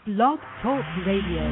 Blog Talk Radio.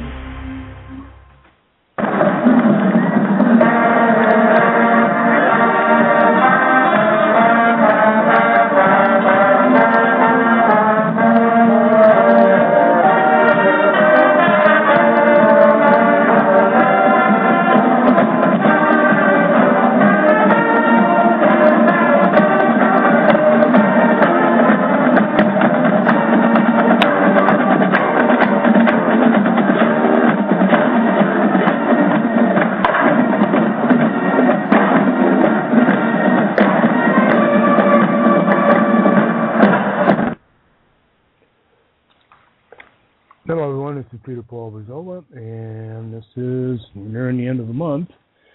Hello everyone, this is Peter Paul Rizzola, and this is, we're nearing the end of the month,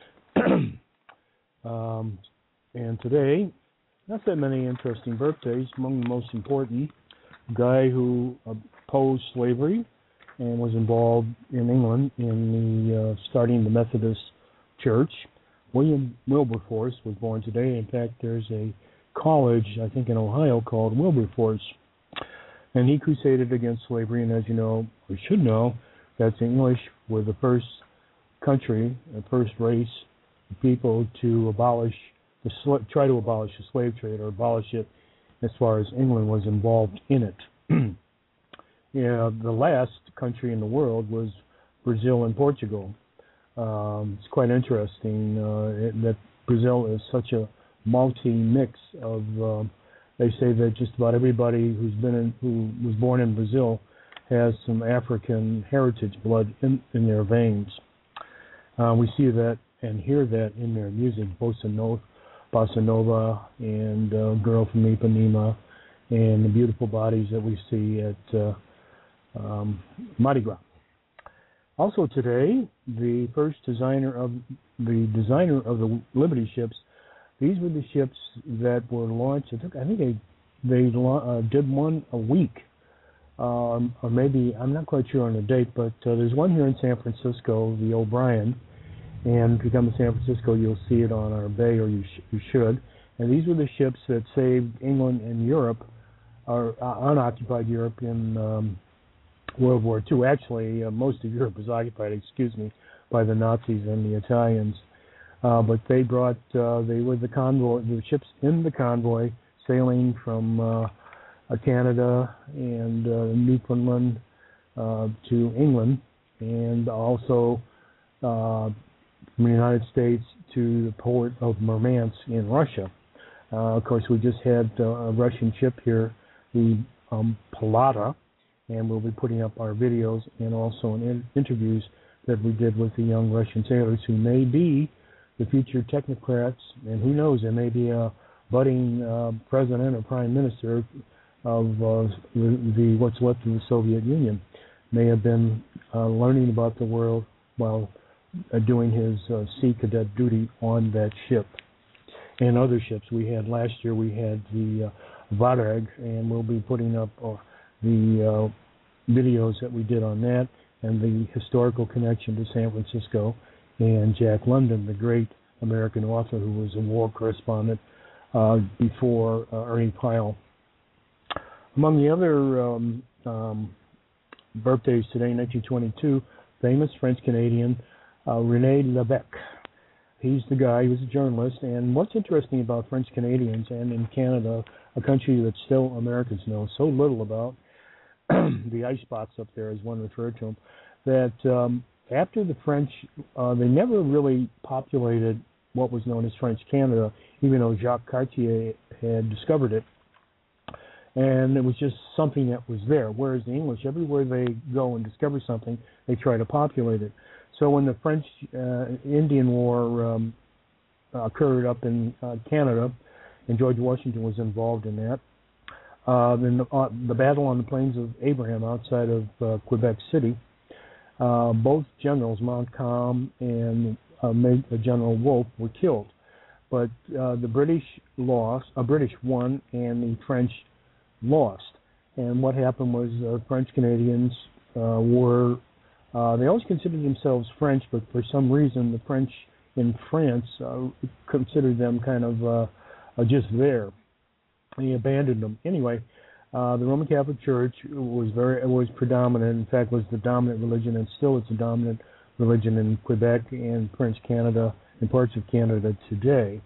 and today, not that many interesting birthdays. Among the most important, a guy who opposed slavery and was involved in England in the starting the Methodist Church. William Wilberforce was born today. In fact, there's a college, I think in Ohio, called Wilberforce. And he crusaded against slavery, and as you know, or should know, that the English were the first country, the first race of people to try to abolish the slave trade, or abolish it as far as England was involved in it. The last country in the world was Brazil and Portugal. It's quite interesting that Brazil is such a multi-mix of they say that just about everybody who was born in Brazil has some African heritage blood in their veins. We see that and hear that in their music, bossa nova, and Girl from Ipanema, and the beautiful bodies that we see at Mardi Gras. Also today, the designer of the Liberty ships. These were the ships that were launched. I think they did one a week, or maybe, I'm not quite sure on the date, but there's one here in San Francisco, the O'Brien, and if you come to San Francisco, you'll see it on our bay, or you should. And these were the ships that saved England and Europe, or unoccupied Europe in World War II. Actually, most of Europe was occupied, by the Nazis and the Italians. But they were the convoy, the ships in the convoy sailing from Canada and Newfoundland to England, and also from the United States to the port of Murmansk in Russia. Of course, we just had a Russian ship here, the Palata, and we'll be putting up our videos and also interviews that we did with the young Russian sailors who may be the future technocrats, and who knows, there may be a budding president or prime minister of what's left of the Soviet Union. May have been learning about the world while doing his sea cadet duty on that ship. And other ships we had last year, we had the Varag, and we'll be putting up the videos that we did on that, and the historical connection to San Francisco, and Jack London, the great American author who was a war correspondent before Ernie Pyle. Among the other birthdays today, 1922, famous French-Canadian René Lévesque. He's the guy, he was a journalist, and what's interesting about French-Canadians and in Canada, a country that still Americans know so little about, the ice spots up there, as one referred to them, that after the French, they never really populated what was known as French Canada, even though Jacques Cartier had discovered it. And it was just something that was there, whereas the English, everywhere they go and discover something, they try to populate it. So when the French-Indian War occurred up in Canada, and George Washington was involved in that, then the battle on the Plains of Abraham outside of Quebec City, both generals, Montcalm and General Wolfe, were killed. But the British won, and the French lost. And what happened was French Canadians they always considered themselves French, but for some reason the French in France considered them kind of just there. He abandoned them. Anyway, The Roman Catholic Church was predominant. In fact, was the dominant religion, and still it's a dominant religion in Quebec and French Canada and parts of Canada today.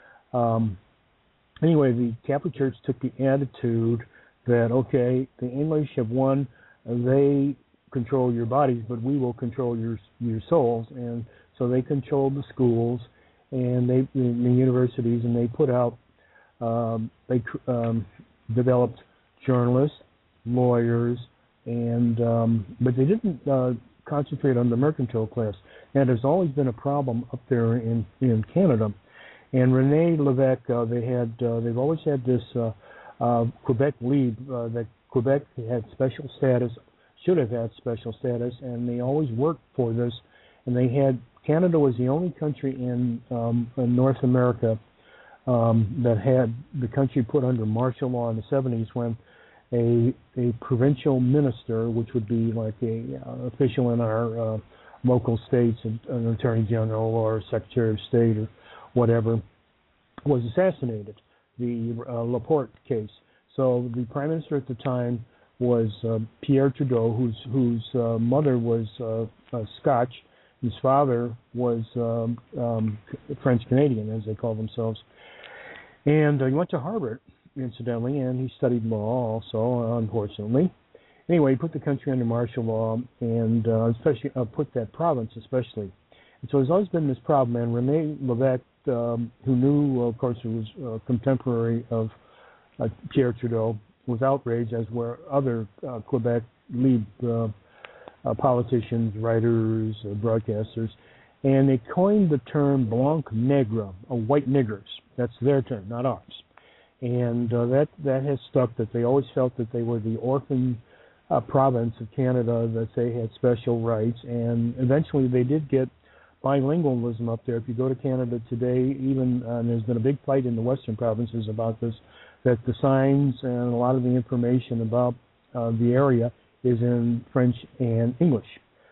Anyway, the Catholic Church took the attitude that, okay, the English have won, they control your bodies, but we will control your souls. And so they controlled the schools and the universities, and they put out, they developed journalists, lawyers, and but they didn't concentrate on the mercantile class. And there's always been a problem up there in Canada. And René Lévesque, they've always had this Quebec Libre, that Quebec had special status, should have had special status, and they always worked for this. And Canada was the only country in North America that had the country put under martial law in the 70s, when a provincial minister, which would be like a official in our local states, an attorney general or a secretary of state or whatever, was assassinated. The Laporte case. So the prime minister at the time was Pierre Trudeau, whose mother was Scotch. His father was French Canadian, as they call themselves. And he went to Harvard, incidentally, and he studied law also, unfortunately. Anyway, he put the country under martial law, and especially put that province especially. And so there's always been this problem, and René Lévesque, who knew, of course, who was contemporary of Pierre Trudeau, was outraged, as were other Quebec Libre politicians, writers, broadcasters, and they coined the term blanc nègre, white niggers. That's their term, not ours. And that has stuck, that they always felt that they were the orphan province of Canada, that they had special rights, and eventually they did get bilingualism up there. If you go to Canada today, even there's been a big fight in the western provinces about this, that the signs and a lot of the information about the area is in French and English.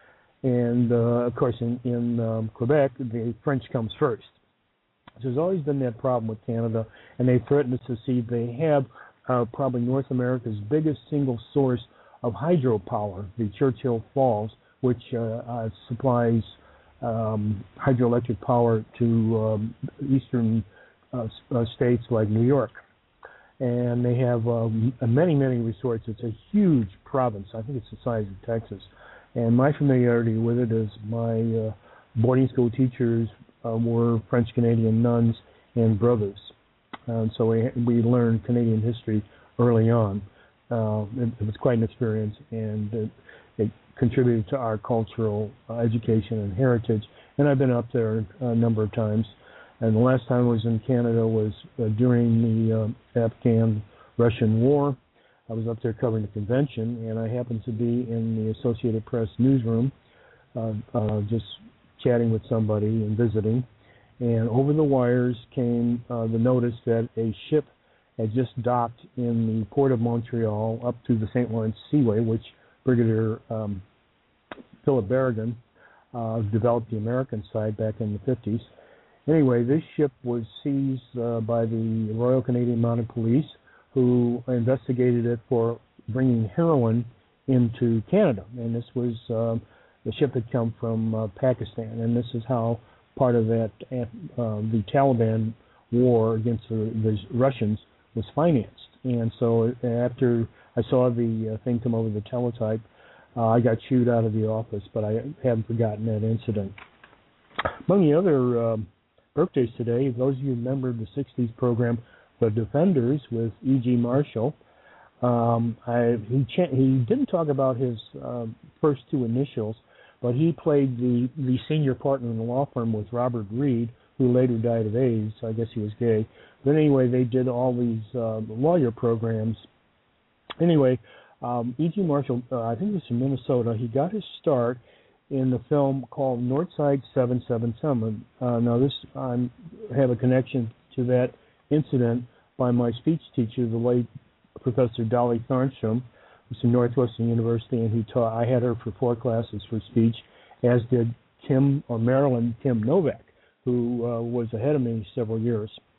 And, of course, in Quebec, the French comes first. So there's always been that problem with Canada, and they threaten to secede. They have probably North America's biggest single source of hydropower, the Churchill Falls, which supplies hydroelectric power to eastern states like New York. And they have many, many resorts. It's a huge province. I think it's the size of Texas. And my familiarity with it is my boarding school teachers were French-Canadian nuns and brothers. And so we learned Canadian history early on. It was quite an experience, and it contributed to our cultural education and heritage. And I've been up there a number of times. And the last time I was in Canada was during the Afghan-Russian War. I was up there covering the convention, and I happened to be in the Associated Press newsroom, just chatting with somebody and visiting. And over the wires came the notice that a ship had just docked in the port of Montreal up to the St. Lawrence Seaway, which Brigadier Philip Berrigan developed the American side back in the 50s. Anyway, this ship was seized by the Royal Canadian Mounted Police, who investigated it for bringing heroin into Canada. And this was the ship had come from Pakistan, and this is how part of that the Taliban war against the Russians was financed. And so after I saw the thing come over the teletype, I got shooed out of the office, but I haven't forgotten that incident. Among the other birthdays today, those of you who remember the 60s program, The Defenders, with E.G. Marshall. He didn't talk about his first two initials, but he played the senior partner in the law firm with Robert Reed, who later died of AIDS. I guess he was gay. But anyway, they did all these lawyer programs. Anyway, E.G. Marshall, I think he was from Minnesota. He got his start in the film called Northside 777. Now, I have a connection to that incident by my speech teacher, the late Professor Dolly Thornstrom, who's from Northwestern University, and he taught. I had her for 4 classes for speech, as did Marilyn Kim Novak, who was ahead of me several years.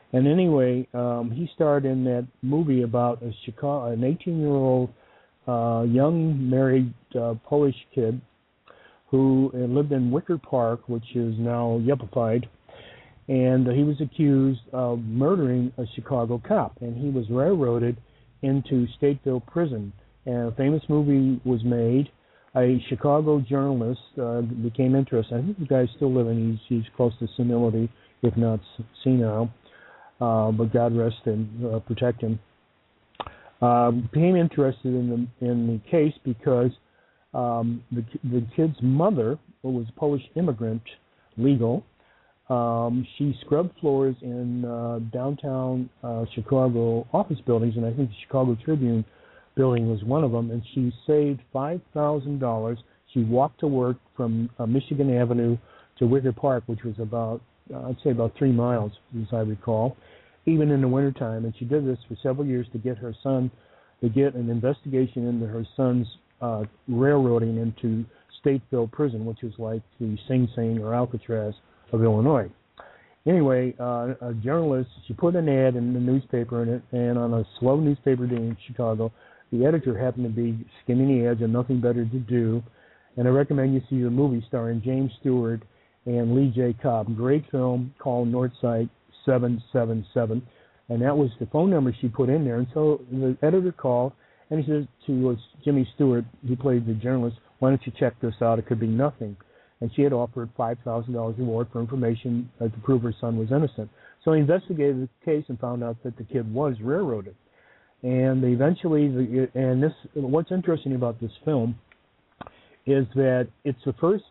And anyway, he starred in that movie about an 18-year-old young married Polish kid who lived in Wicker Park, which is now yuppified, and he was accused of murdering a Chicago cop, and he was railroaded into Stateville Prison. And a famous movie was made. A Chicago journalist became interested. I think the guy's still living. He's close to senility, if not senile, but God rest and protect him. Became interested in the case because the kid's mother was a Polish immigrant, legal. She scrubbed floors in downtown Chicago office buildings, and I think the Chicago Tribune building was one of them, and she saved $5,000. She walked to work from Michigan Avenue to Wicker Park, which was about 3 miles, as I recall, even in the wintertime. And she did this for several years to get an investigation into her son's railroading into Stateville Prison, which is like the Sing Sing or Alcatraz of Illinois. Anyway, a journalist, she put an ad in the newspaper, and on a slow newspaper day in Chicago, the editor happened to be skimming the ads and nothing better to do. And I recommend you see the movie starring James Stewart and Lee J. Cobb. Great film called Northside 777. And that was the phone number she put in there. And so the editor called, and he said to Jimmy Stewart, who played the journalist, why don't you check this out? It could be nothing. And she had offered $5,000 reward for information to prove her son was innocent. So he investigated the case and found out that the kid was railroaded. And what's interesting about this film is that it's the first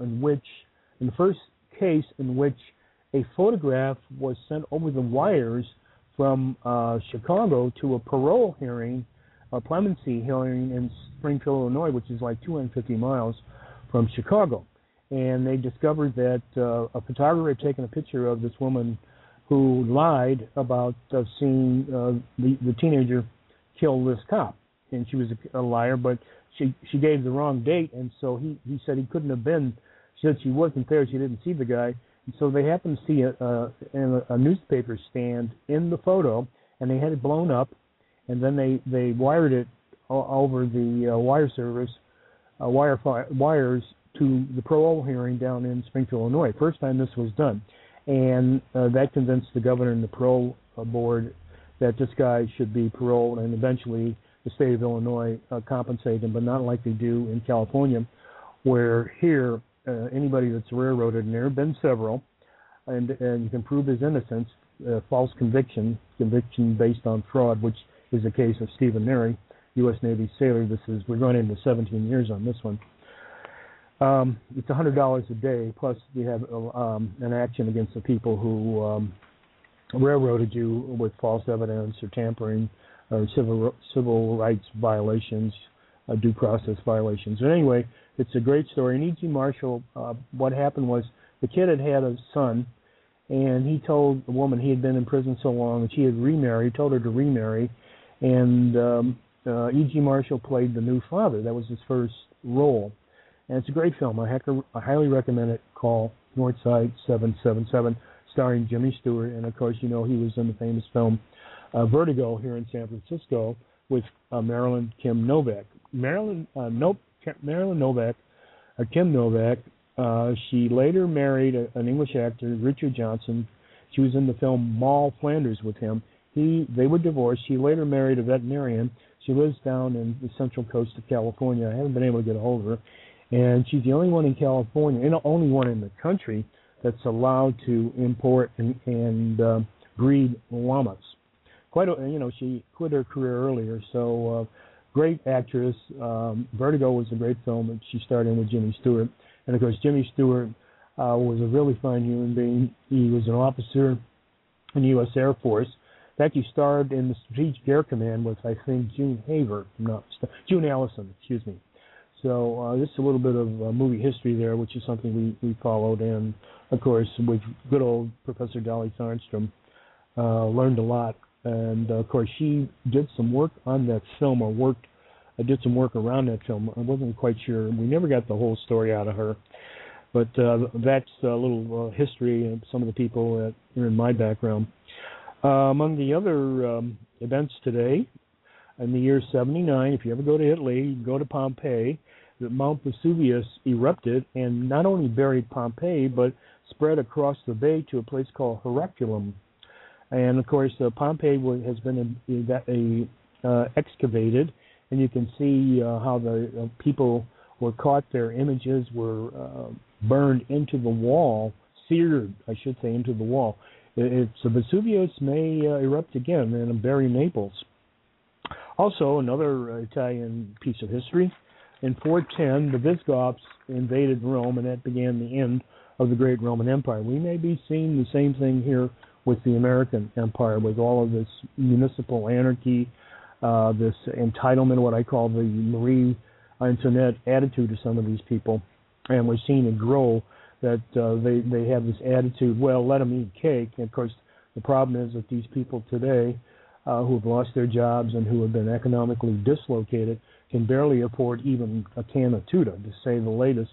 case in which a photograph was sent over the wires from Chicago to a parole hearing, a clemency hearing in Springfield, Illinois, which is like 250 miles from Chicago. And they discovered that a photographer had taken a picture of this woman who lied about seeing the teenager kill this cop. And she was a liar, but she gave the wrong date, and so he said he couldn't have been. She said she wasn't there, she didn't see the guy. And so they happened to see a newspaper stand in the photo, and they had it blown up, and then they wired it over the wire service, wires to the parole hearing down in Springfield, Illinois. First time this was done. And that convinced the governor and the parole board that this guy should be paroled, and eventually the state of Illinois compensated him, but not like they do in California, where here anybody that's railroaded, and there have been several, and you can prove his innocence, false conviction based on fraud, which is the case of Stephen Neri, U.S. Navy sailor. We're going into 17 years on this one. It's $100 a day, plus you have an action against the people who railroaded you with false evidence or tampering or civil rights violations, due process violations. But anyway, it's a great story. And E.G. Marshall, what happened was the kid had a son, and he told the woman he had been in prison so long, and she had remarried, told her to remarry, and E.G. Marshall played the new father. That was his first role. And it's a great film. I highly recommend it. Call Northside 777, starring Jimmy Stewart. And, of course, he was in the famous film Vertigo here in San Francisco with Marilyn Kim Novak. Kim Novak, she later married an English actor, Richard Johnson. She was in the film Moll Flanders with him. They were divorced. She later married a veterinarian. She lives down in the central coast of California. I haven't been able to get a hold of her. And she's the only one in California, and the only one in the country that's allowed to import and breed llamas. She quit her career earlier, so great actress. Vertigo was a great film that she starred in with Jimmy Stewart. And, of course, Jimmy Stewart was a really fine human being. He was an officer in the U.S. Air Force. In fact, he starred in the Strategic Air Command with, I think, June Allison, excuse me. So this is a little bit of movie history there, which is something we followed. And, of course, with good old Professor Dolly Thornstrom, learned a lot. And, of course, she did some work on that film, did some work around that film. I wasn't quite sure. We never got the whole story out of her. But that's a little history of some of the people that are in my background. Among the other events today, in the year 79, if you ever go to Italy, go to Pompeii. Mount Vesuvius erupted and not only buried Pompeii, but spread across the bay to a place called Herculaneum. And of course, Pompeii has been excavated, and you can see how the people were caught. Their images were burned into the wall, seared, I should say, into the wall. So Vesuvius may erupt again and bury Naples. Also, another Italian piece of history. In 410, the Visigoths invaded Rome, and that began the end of the great Roman Empire. We may be seeing the same thing here with the American Empire, with all of this municipal anarchy, this entitlement, what I call the Marie Antoinette attitude to some of these people. And we're seeing it grow, that they have this attitude, well, let them eat cake. And, of course, the problem is that these people today who have lost their jobs and who have been economically dislocated can barely afford even a can of tuna, to say the latest.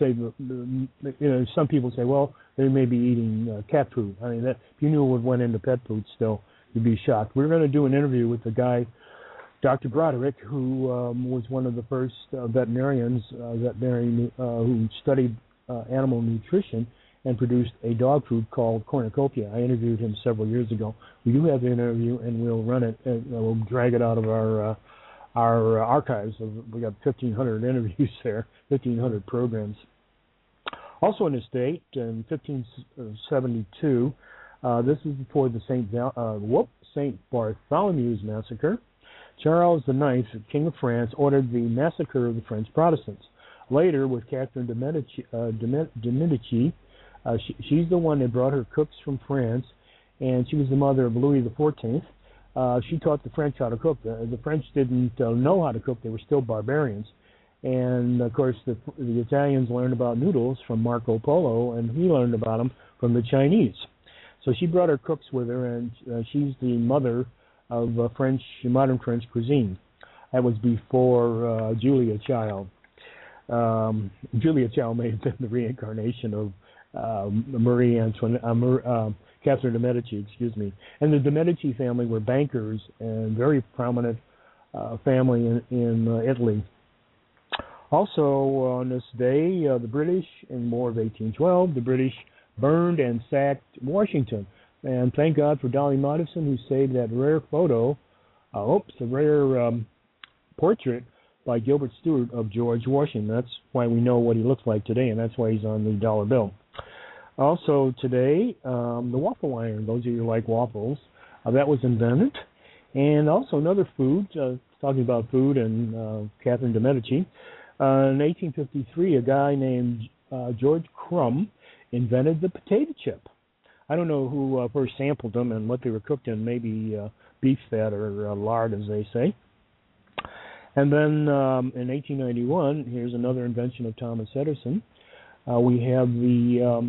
Some people say, well, they may be eating cat food. I mean, if you knew what went into pet food still, you'd be shocked. We're going to do an interview with the guy, Dr. Broderick, who was one of the first veterinarians who studied animal nutrition and produced a dog food called Cornucopia. I interviewed him several years ago. We do have the interview, and we'll run it, and we'll drag it out of our archives. We got 1,500 interviews there, 1,500 programs. Also in the state, in 1572, this is before the St. Bartholomew's Massacre. Charles IX, King of France, ordered the massacre of the French Protestants. Later, with Catherine de Medici, she's the one that brought her cooks from France, and she was the mother of Louis XIV. She taught the French how to cook. The French didn't know how to cook. They were still barbarians. And, of course, the Italians learned about noodles from Marco Polo, and he learned about them from the Chinese. So she brought her cooks with her, and she's the mother of modern French cuisine. That was before Julia Child. Julia Child may have been the reincarnation of Marie Antoinette, Catherine de Medici, excuse me. And the de Medici family were bankers and very prominent family in Italy. Also, on this day, the British, in the War of 1812, the British burned and sacked Washington. And thank God for Dolly Madison, who saved that rare photo, a rare portrait by Gilbert Stuart of George Washington. That's why we know what he looks like today, and that's why he's on the dollar bill. Also today, the waffle iron, those of you who like waffles, that was invented. And also another food, talking about food and Catherine de Medici, in 1853, a guy named George Crumb invented the potato chip. I don't know who first sampled them and what they were cooked in, maybe beef fat or lard, as they say. And then in 1891, here's another invention of Thomas Edison. We have the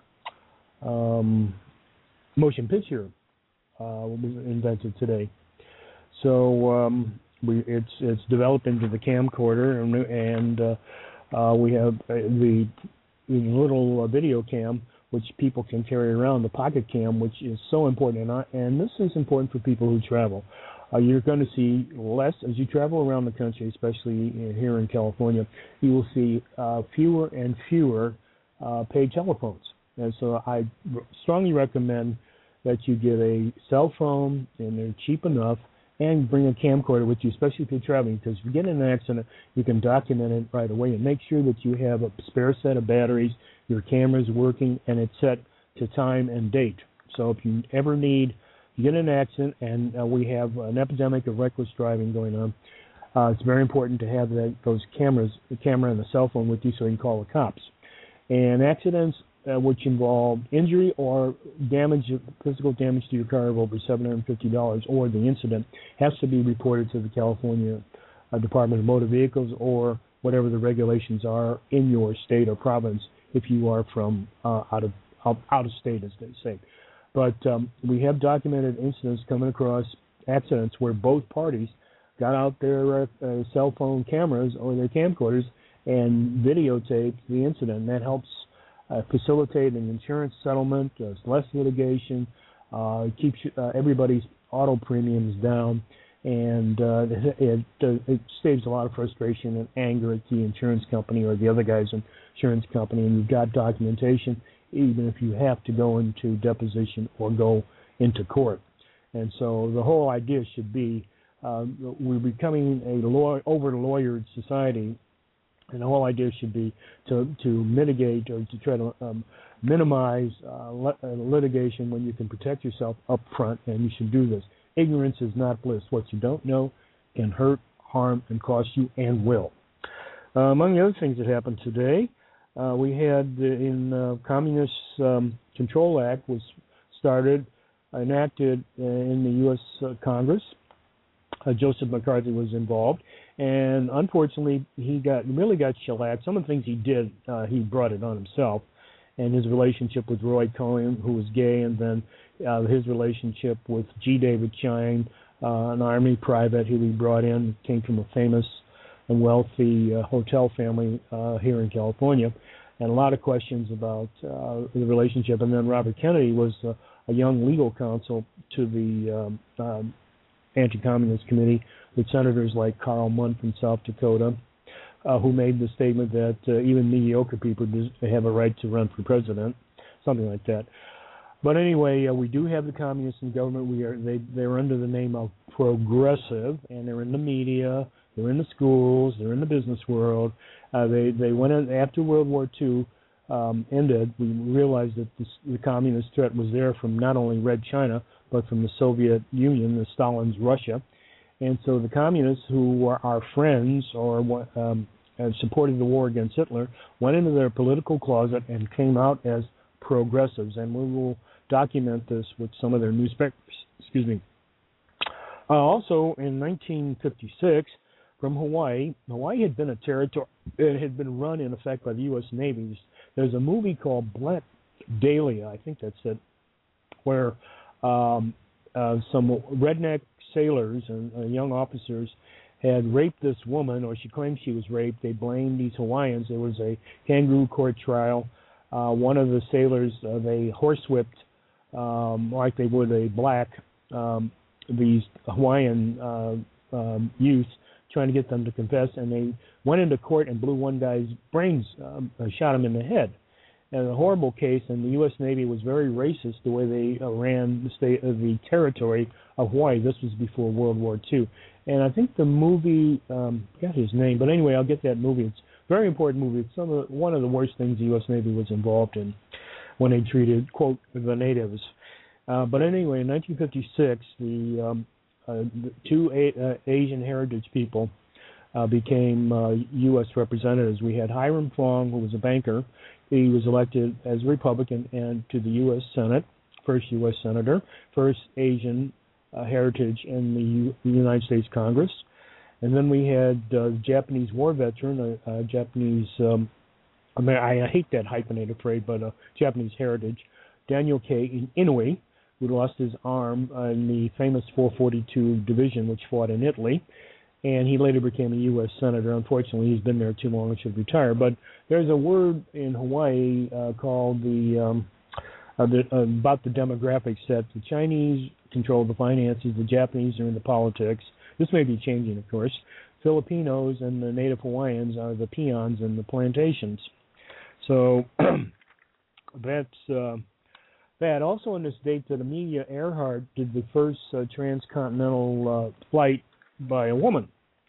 motion picture invented today. So it's developed into the camcorder, and we have the little video cam, which people can carry around, the pocket cam, which is so important. And this is important for people who travel. You're going to see less as you travel around the country, especially here in California. You will see fewer and fewer paid telephones. And so I strongly recommend that you get a cell phone, and they're cheap enough, and bring a camcorder with you, especially if you're traveling, because if you get in an accident, you can document it right away, and make sure that you have a spare set of batteries, your camera's working, and it's set to time and date. So if you ever need, you get in an accident, and we have an epidemic of reckless driving going on, it's very important to have those cameras, the camera and the cell phone with you, so you can call the cops. And accidents which involve injury or damage, physical damage to your car of over $750, or the incident has to be reported to the California Department of Motor Vehicles, or whatever the regulations are in your state or province if you are from out of state, as they say. But we have documented incidents coming across accidents where both parties got out their cell phone cameras or their camcorders and videotaped the incident. And that helps facilitate an insurance settlement, less litigation, It keeps everybody's auto premiums down, and it saves a lot of frustration and anger at the insurance company or the other guy's insurance company. And you've got documentation, even if you have to go into deposition or go into court. And so the whole idea should be we're becoming a over-lawyered society, and the whole idea should be to mitigate or to try to minimize litigation when you can protect yourself up front, and you should do this. Ignorance is not bliss. What you don't know can hurt, harm, and cost you, and will. Among the other things that happened today, we had in Communist Control Act was enacted in the U.S. Congress. Joseph McCarthy was involved, and unfortunately, he really got shellacked. Some of the things he did, he brought it on himself, and his relationship with Roy Cohn, who was gay, and then his relationship with G. David Chine, an Army private who he brought in, came from a famous and wealthy hotel family here in California, and a lot of questions about the relationship. And then Robert Kennedy was a young legal counsel to the Anti-Communist Committee with senators like Carl Munn from South Dakota, who made the statement that even mediocre people have a right to run for president, something like that. But anyway, we do have the communists in government. They're under the name of progressive, and they're in the media, they're in the schools, they're in the business world. They went in after World War II ended. We realized that the communist threat was there from not only Red China, but from the Soviet Union, the Stalin's Russia. And so the communists, who were our friends or supported the war against Hitler, went into their political closet and came out as progressives. And we will document this with some of their newspapers. Excuse me. Also, in 1956, from Hawaii had been a territory. It had been run, in effect, by the U.S. Navy. There's a movie called Black Dahlia, I think that's it, where some redneck sailors and young officers had raped this woman, or she claimed she was raped. They blamed these Hawaiians. There was a kangaroo court trial. One of the sailors, they horsewhipped, like they would a black, these Hawaiian youths, trying to get them to confess, and they went into court and blew one guy's brains, shot him in the head. And a horrible case, and the U.S. Navy was very racist the way they ran the territory of Hawaii. This was before World War II. And I think the movie, got his name, but anyway, I'll get that movie. It's a very important movie. It's one of the worst things the U.S. Navy was involved in when they treated, quote, the natives. But anyway, in 1956, the two Asian heritage people became U.S. representatives. We had Hiram Fong, who was a banker. He was elected as a Republican and to the U.S. Senate, first U.S. Senator, first Asian heritage in the United States Congress. And then we had Japanese war veteran, Japanese, I hate that hyphenated phrase, but Japanese heritage, Daniel K. Inouye, who lost his arm in the famous 442 Division, which fought in Italy. And he later became a U.S. Senator. Unfortunately, he's been there too long and should retire. But there's a word in Hawaii called about the demographics that the Chinese control the finances, the Japanese are in the politics. This may be changing, of course. Filipinos and the native Hawaiians are the peons in the plantations. So that's that. Also on this date that Amelia Earhart did the first transcontinental flight by a woman.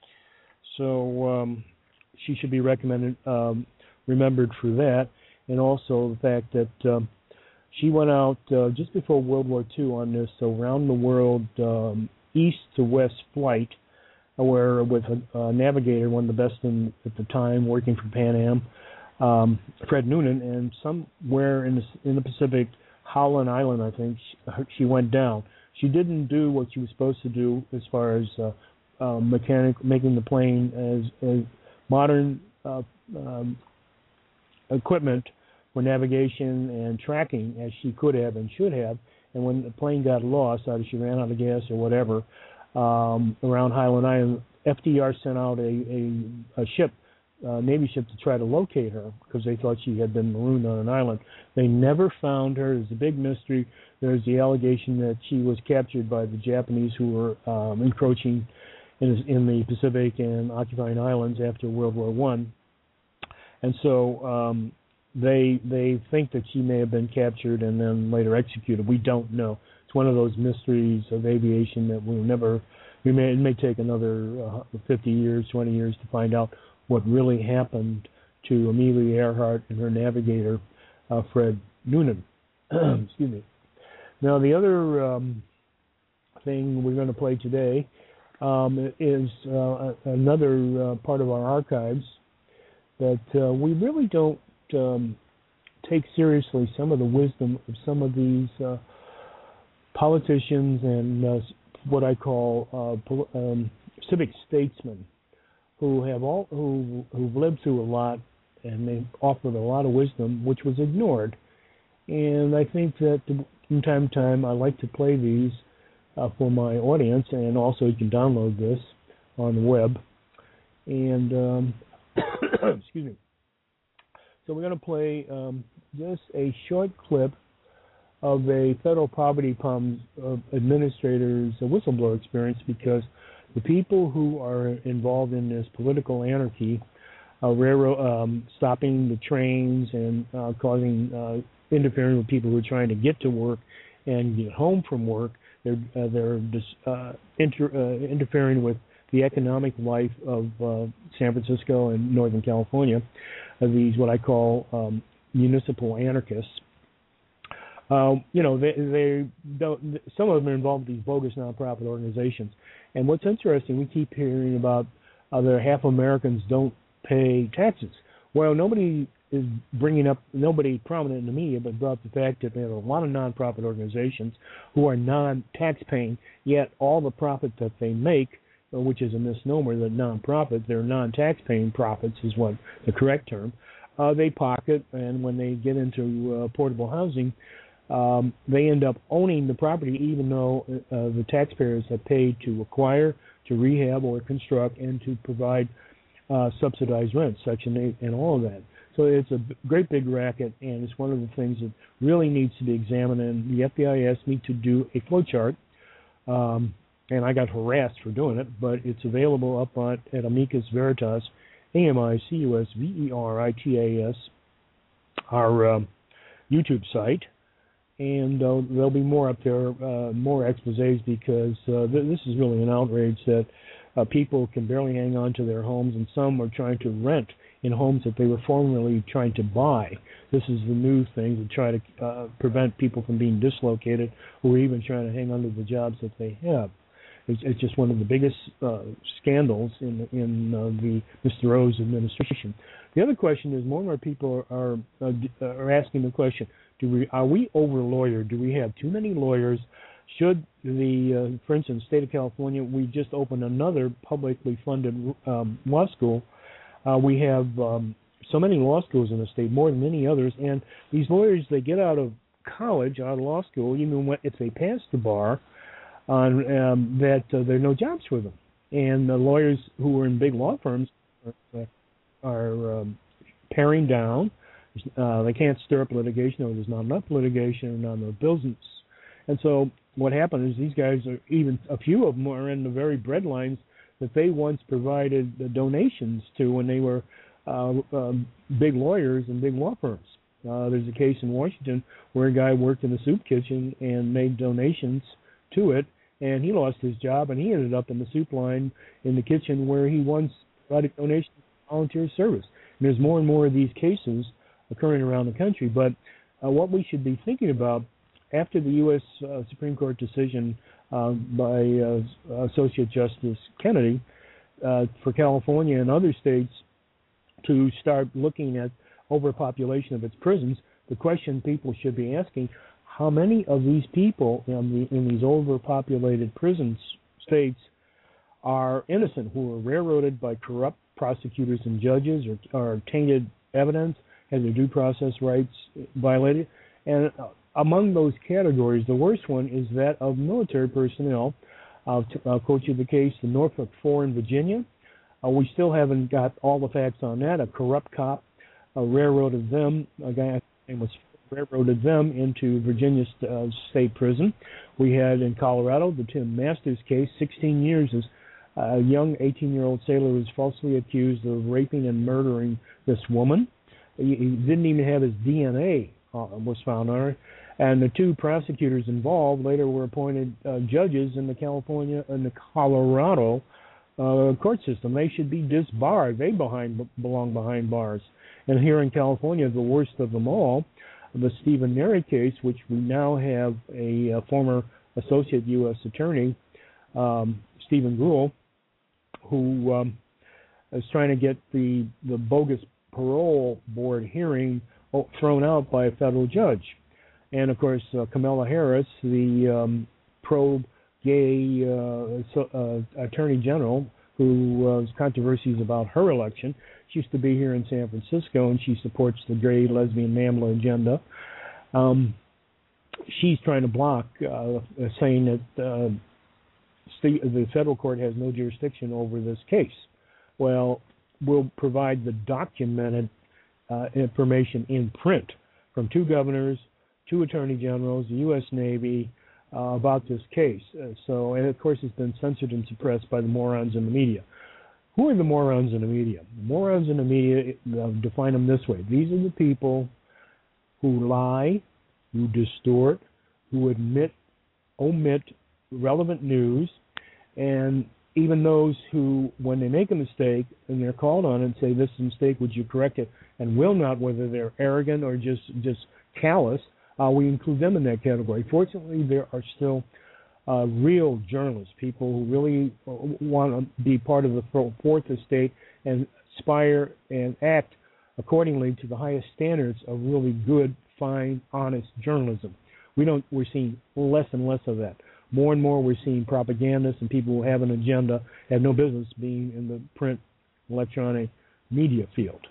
So she should be remembered for that, and also the fact that she went out just before World War II on this around-the-world east to west flight, where with a navigator, one of the best at the time, working for Pan Am, Fred Noonan, and somewhere in the Pacific, Howland Island, I think, she went down. She didn't do what she was supposed to do as far as making the plane as modern equipment for navigation and tracking as she could have and should have. And when the plane got lost, either she ran out of gas or whatever, around Highland Island, FDR sent out a ship Navy ship to try to locate her because they thought she had been marooned on an island. They never found her. There's a big mystery. There's the allegation that she was captured by the Japanese who were encroaching in the Pacific and occupying islands after World War One. And so they think that she may have been captured and then later executed. We don't know. It's one of those mysteries of aviation that we'll never. It may take another 50 years, 20 years to find out what really happened to Amelia Earhart and her navigator, Fred Noonan. Excuse me. Now, the other thing we're going to play today is another part of our archives that we really don't take seriously some of the wisdom of some of these politicians and what I call civic statesmen who've lived through a lot, and they've offered a lot of wisdom, which was ignored. And I think that from time to time, I like to play these for my audience, and also you can download this on the web. And excuse me. So we're going to play just a short clip of a federal poverty administrator's whistleblower experience, because the people who are involved in this political anarchy, stopping the trains and causing interfering with people who are trying to get to work and get home from work, they're interfering with the economic life of San Francisco and Northern California. These what I call municipal anarchists. They don't. Some of them are involved with these bogus nonprofit organizations. And what's interesting, we keep hearing about that half Americans don't pay taxes. Well, nobody is bringing up, nobody prominent in the media, but brought up the fact that there are a lot of nonprofit organizations who are non-tax paying, yet all the profit that they make, which is a misnomer, that nonprofit, they're non-tax paying profits is what the correct term, they pocket, and when they get into portable housing, they end up owning the property, even though the taxpayers have paid to acquire, to rehab, or construct, and to provide subsidized rent, Section 8, and all of that. So it's a great big racket, and it's one of the things that really needs to be examined. And the FBI asked me to do a flow chart, and I got harassed for doing it, but it's available up at Amicus Veritas, AMICUSVERITAS, our YouTube site. And there'll be more up there, more exposés, because this is really an outrage that people can barely hang on to their homes, and some are trying to rent in homes that they were formerly trying to buy. This is the new thing to try to prevent people from being dislocated, or even trying to hang on to the jobs that they have. It's just one of the biggest scandals in the Mr. Rose administration. The other question is, more and more people are asking the question: Are we over-lawyered? Do we have too many lawyers? Should for instance, state of California, we just opened another publicly funded law school. We have so many law schools in the state, more than any others, and these lawyers, they get out of college, out of law school, even if they pass the bar, that there are no jobs for them. And the lawyers who are in big law firms are paring down. They can't stir up litigation, or there's not enough litigation, not enough business. And so what happened is these guys are, even a few of them are in the very breadlines that they once provided the donations to when they were big lawyers and big law firms. There's a case in Washington where a guy worked in a soup kitchen and made donations to it, and he lost his job, and he ended up in the soup line in the kitchen where he once provided donations for volunteer service. And there's more and more of these cases occurring around the country. But what we should be thinking about after the U.S. Supreme Court decision by Associate Justice Kennedy for California and other states to start looking at overpopulation of its prisons, the question people should be asking: how many of these people in these overpopulated prison states are innocent, who are railroaded by corrupt prosecutors and judges, or tainted evidence, had their due process rights violated? And among those categories, the worst one is that of military personnel. I'll quote you the case, the Norfolk 4 in Virginia. We still haven't got all the facts on that. A corrupt cop railroaded them. A guy, his name was railroaded them into Virginia State Prison. We had in Colorado the Tim Masters case, 16 years as a young 18-year-old sailor was falsely accused of raping and murdering this woman. He didn't even have his DNA was found on her. And the two prosecutors involved later were appointed judges in the Colorado court system. They should be disbarred. They belong behind bars. And here in California, the worst of them all, the Stephen Neri case, which we now have a former associate U.S. attorney, Stephen Gould, who is trying to get the bogus parole board hearing thrown out by a federal judge. And, of course, Kamala Harris, the pro-gay attorney general, who has controversies about her election. She used to be here in San Francisco, and she supports the gay, lesbian, NAMBLA agenda. She's trying to block, saying that the federal court has no jurisdiction over this case. Well, we'll provide the documented information in print from two governors, two attorney generals, the U.S. Navy, about this case. And of course, it's been censored and suppressed by the morons in the media. Who are the morons in the media? The morons in the media, define them this way. These are the people who lie, who distort, who omit relevant news, and even those who, when they make a mistake and they're called on and say, this is a mistake, would you correct it, and will not, whether they're arrogant or just callous, we include them in that category. Fortunately, there are still real journalists, people who really want to be part of the fourth estate and aspire and act accordingly to the highest standards of really good, fine, honest journalism. We're seeing less and less of that. More and more we're seeing propagandists and people who have an agenda, have no business being in the print, electronic media field.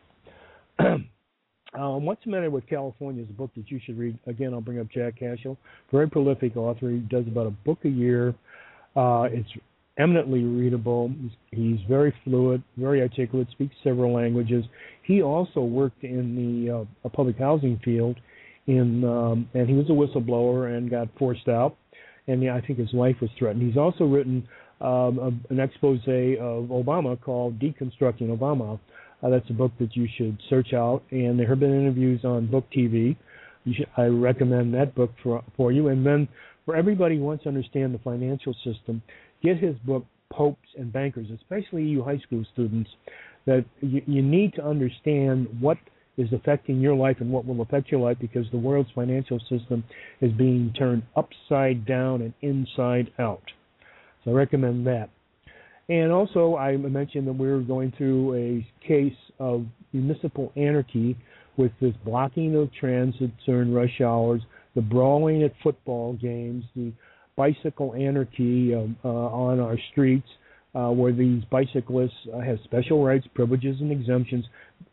What's the Matter with California is a book that you should read. Again, I'll bring up Jack Cashill, very prolific author. He does about a book a year. It's eminently readable. He's very fluid, very articulate, speaks several languages. He also worked in the public housing field, and he was a whistleblower and got forced out, and I think his life was threatened. He's also written an expose of Obama called Deconstructing Obama. That's a book that you should search out, and there have been interviews on Book TV. I recommend that book for you. And then for everybody who wants to understand the financial system, get his book, Popes and Bankers, especially you high school students, that you need to understand what is affecting your life and what will affect your life, because the world's financial system is being turned upside down and inside out. So I recommend that. And also, I mentioned that we're going through a case of municipal anarchy with this blocking of transit during rush hours, the brawling at football games, the bicycle anarchy on our streets, where these bicyclists have special rights, privileges, and exemptions.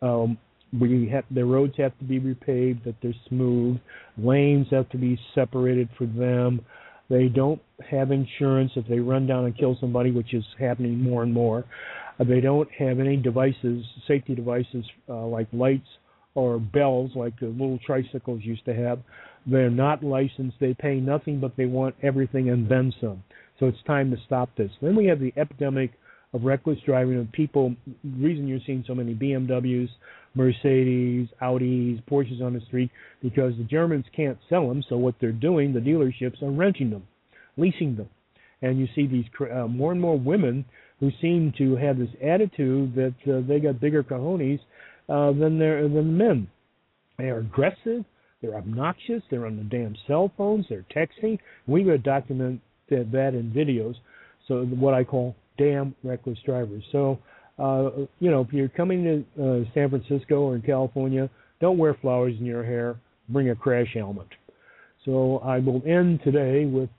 The roads have to be repaved, that they're smooth. Lanes have to be separated for them. They don't have insurance if they run down and kill somebody, which is happening more and more. They don't have any devices, safety devices like lights or bells like the little tricycles used to have. They're not licensed. They pay nothing, but they want everything and then some. So it's time to stop this. Then we have the epidemic of reckless driving of people. The reason you're seeing so many BMWs, Mercedes, Audis, Porsches on the street, because the Germans can't sell them, so what they're doing, the dealerships are renting them, leasing them. And you see these more and more women who seem to have this attitude that they got bigger cojones than men. They are aggressive, they're obnoxious, they're on the damn cell phones, they're texting. We've got to document that in videos, so what I call damn reckless drivers. So, if you're coming to San Francisco or in California, don't wear flowers in your hair. Bring a crash helmet. So I will end today with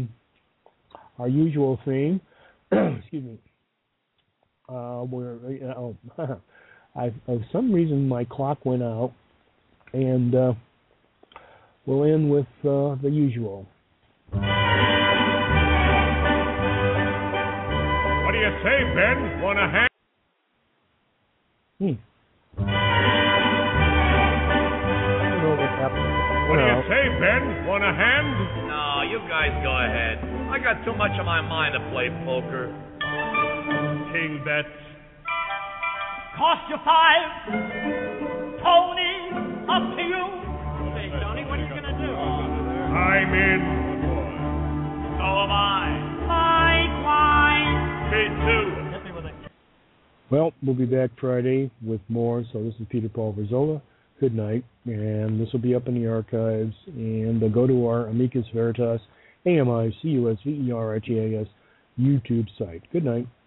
our usual theme. Excuse me. For some reason my clock went out, and we'll end with the usual. What do you say, Ben? Want a hand? I don't know what happened. What do you say, Ben? Want a hand? No, you guys go ahead. I got too much on my mind to play poker. King bets. Cost you 5. Tony, up to you. Hey, Tony, what are you going to do? I'm in. So am I. Likewise. Me too. Hit me with a... Well, we'll be back Friday with more. So this is Peter Paul Verzola. Good night. And this will be up in the archives. And go to our Amicus Veritas, AMICUSVERITAS YouTube site. Good night.